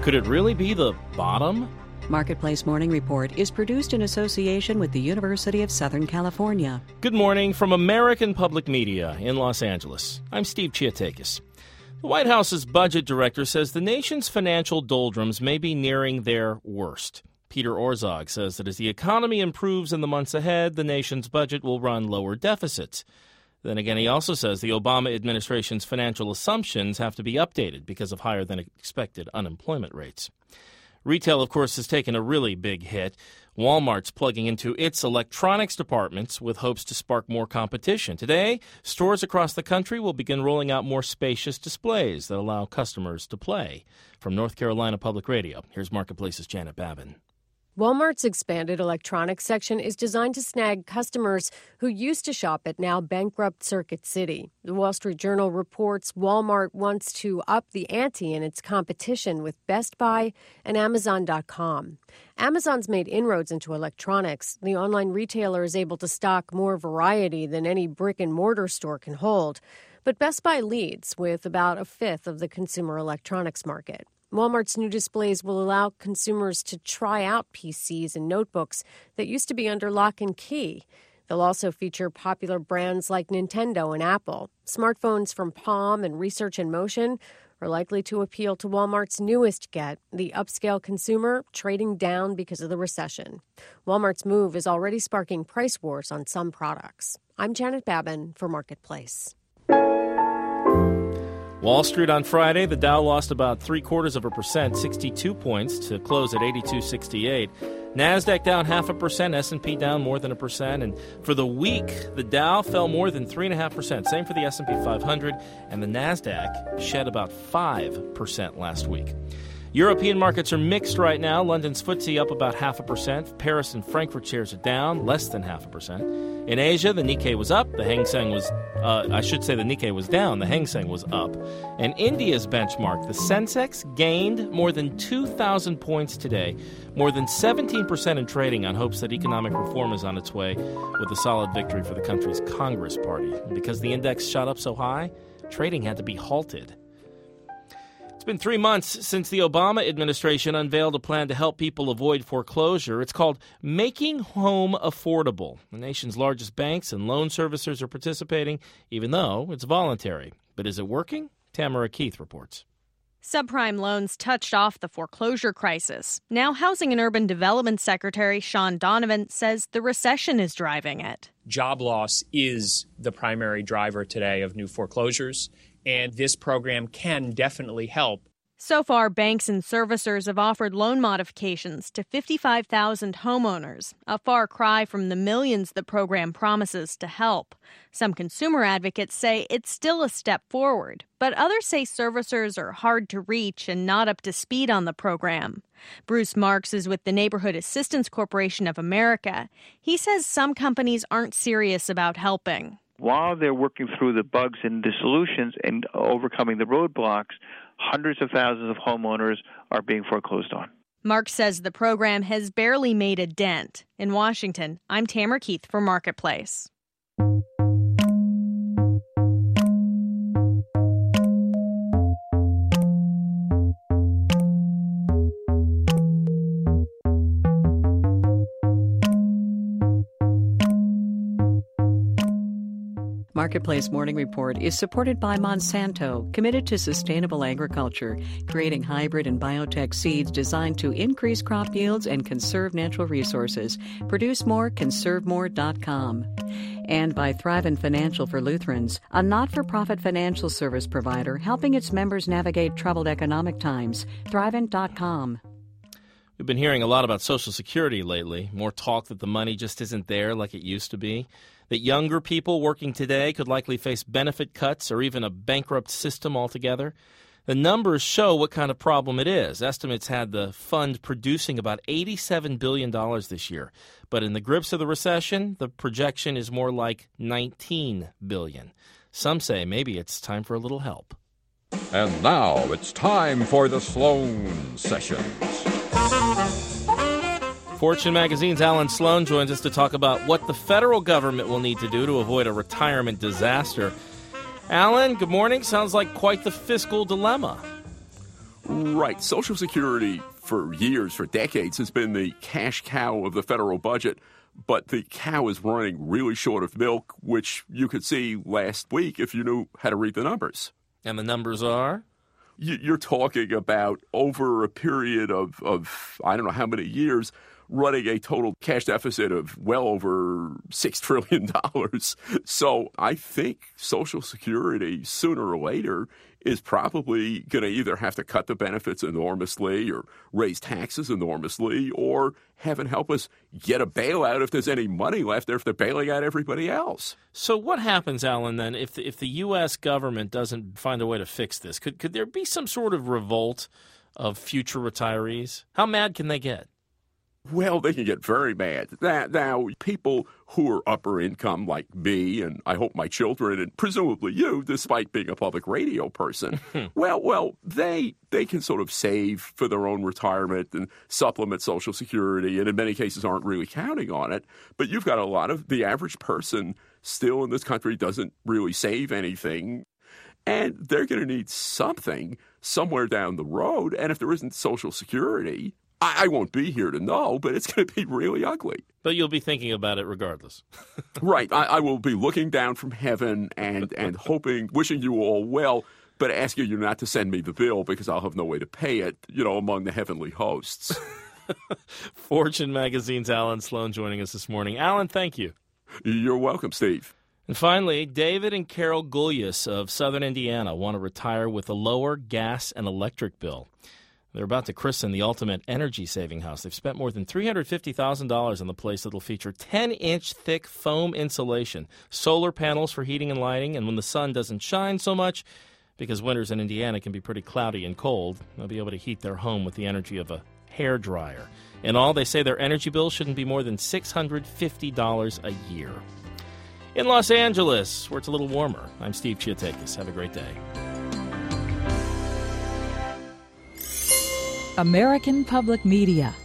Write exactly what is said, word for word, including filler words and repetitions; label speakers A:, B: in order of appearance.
A: Could it really be the bottom?
B: Marketplace Morning Report is produced in association with the University of Southern California.
A: Good morning from American Public Media in Los Angeles. I'm Steve Chiatakis. The White House's budget director says the nation's financial doldrums may be nearing their worst. Peter Orszag says that as the economy improves in the months ahead, the nation's budget will run lower deficits. Then again, he also says the Obama administration's financial assumptions have to be updated because of higher than expected unemployment rates. Retail, of course, has taken a really big hit. Walmart's plugging into its electronics departments with hopes to spark more competition. Today, stores across the country will begin rolling out more spacious displays that allow customers to play. From North Carolina Public Radio, here's Marketplace's Janet Babin.
C: Walmart's expanded electronics section is designed to snag customers who used to shop at now bankrupt Circuit City. The Wall Street Journal reports Walmart wants to up the ante in its competition with Best Buy and Amazon dot com. Amazon's made inroads into electronics. The online retailer is able to stock more variety than any brick-and-mortar store can hold. But Best Buy leads with about a fifth of the consumer electronics market. Walmart's new displays will allow consumers to try out P Cs and notebooks that used to be under lock and key. They'll also feature popular brands like Nintendo and Apple. Smartphones from Palm and Research in Motion are likely to appeal to Walmart's newest get, the upscale consumer trading down because of the recession. Walmart's move is already sparking price wars on some products. I'm Janet Babin for Marketplace.
A: Wall Street on Friday, the Dow lost about three-quarters of a percent, sixty-two points, to close at eighty-two sixty-eight. NASDAQ down half a percent, S and P down more than a percent. And for the week, the Dow fell more than three point five percent. Same for the S and P five hundred. And the NASDAQ shed about five percent last week. European markets are mixed right now. London's F T S E up about half a percent. Paris and Frankfurt shares are down less than half a percent. In Asia, the Nikkei was up. The Hang Seng was, uh, I should say the Nikkei was down. The Hang Seng was up. And India's benchmark, the Sensex, gained more than two thousand points today, more than seventeen percent in trading on hopes that economic reform is on its way, with a solid victory for the country's Congress Party. And because the index shot up so high, trading had to be halted. It's been three months since the Obama administration unveiled a plan to help people avoid foreclosure. It's called Making Home Affordable. The nation's largest banks and loan servicers are participating, even though it's voluntary. But is it working? Tamara Keith reports.
D: Subprime loans touched off the foreclosure crisis. Now Housing and Urban Development Secretary Sean Donovan says the recession is driving it.
E: Job loss is the primary driver today of new foreclosures, and this program can definitely help.
D: So far, banks and servicers have offered loan modifications to fifty-five thousand homeowners, a far cry from the millions the program promises to help. Some consumer advocates say it's still a step forward, but others say servicers are hard to reach and not up to speed on the program. Bruce Marks is with the Neighborhood Assistance Corporation of America. He says some companies aren't serious about helping.
F: While they're working through the bugs and the solutions and overcoming the roadblocks, hundreds of thousands of homeowners are being foreclosed on.
D: Mark says the program has barely made a dent. In Washington, I'm Tamara Keith for Marketplace.
B: Marketplace Morning Report is supported by Monsanto, committed to sustainable agriculture, creating hybrid and biotech seeds designed to increase crop yields and conserve natural resources. Produce more, conserve more dot com. And by Thrivent Financial for Lutherans, a not-for-profit financial service provider helping its members navigate troubled economic times. Thrivent dot com.
A: We've been hearing a lot about Social Security lately. More talk that the money just isn't there like it used to be. That younger people working today could likely face benefit cuts or even a bankrupt system altogether. The numbers show what kind of problem it is. Estimates had the fund producing about eighty-seven billion dollars this year. But in the grips of the recession, the projection is more like nineteen billion dollars. Some say maybe it's time for a little help.
G: And now it's time for the Sloan Sessions.
A: Fortune Magazine's Alan Sloan joins us to talk about what the federal government will need to do to avoid a retirement disaster. Alan, good morning. Sounds like quite the fiscal dilemma.
H: Right. Social Security for years, for decades, has been the cash cow of the federal budget. But the cow is running really short of milk, which you could see last week if you knew how to read the numbers.
A: And the numbers are?
H: You're talking about over a period of, of, I don't know how many years, running a total cash deficit of well over six trillion dollars. So I think Social Security, sooner or later, is probably going to either have to cut the benefits enormously or raise taxes enormously or, heaven help us, get a bailout if there's any money left there if they're bailing out everybody else.
A: So what happens, Alan, then, if the, if the U S government doesn't find a way to fix this? Could, could there be some sort of revolt of future retirees? How mad can they get?
H: Well, they can get very mad. Now, now, people who are upper income like me and I hope my children and presumably you, despite being a public radio person, well, well, they they can sort of save for their own retirement and supplement Social Security and in many cases aren't really counting on it. But you've got a lot of the average person still in this country doesn't really save anything. And they're going to need something somewhere down the road. And if there isn't Social Security, I won't be here to know, but it's going to be really ugly.
A: But you'll be thinking about it regardless.
H: Right. I, I will be looking down from heaven and, and hoping, wishing you all well, but asking you not to send me the bill because I'll have no way to pay it, you know, among the heavenly hosts.
A: Fortune Magazine's Alan Sloan joining us this morning. Alan, thank you.
H: You're welcome, Steve.
A: And finally, David and Carol Gullius of Southern Indiana want to retire with a lower gas and electric bill. They're about to christen the ultimate energy-saving house. They've spent more than three hundred fifty thousand dollars on the place that'll feature ten-inch thick foam insulation, solar panels for heating and lighting, and when the sun doesn't shine so much, because winters in Indiana can be pretty cloudy and cold, they'll be able to heat their home with the energy of a hairdryer. In all, they say their energy bill shouldn't be more than six hundred fifty dollars a year. In Los Angeles, where it's a little warmer, I'm Steve Chiatakis. Have a great day.
I: American Public Media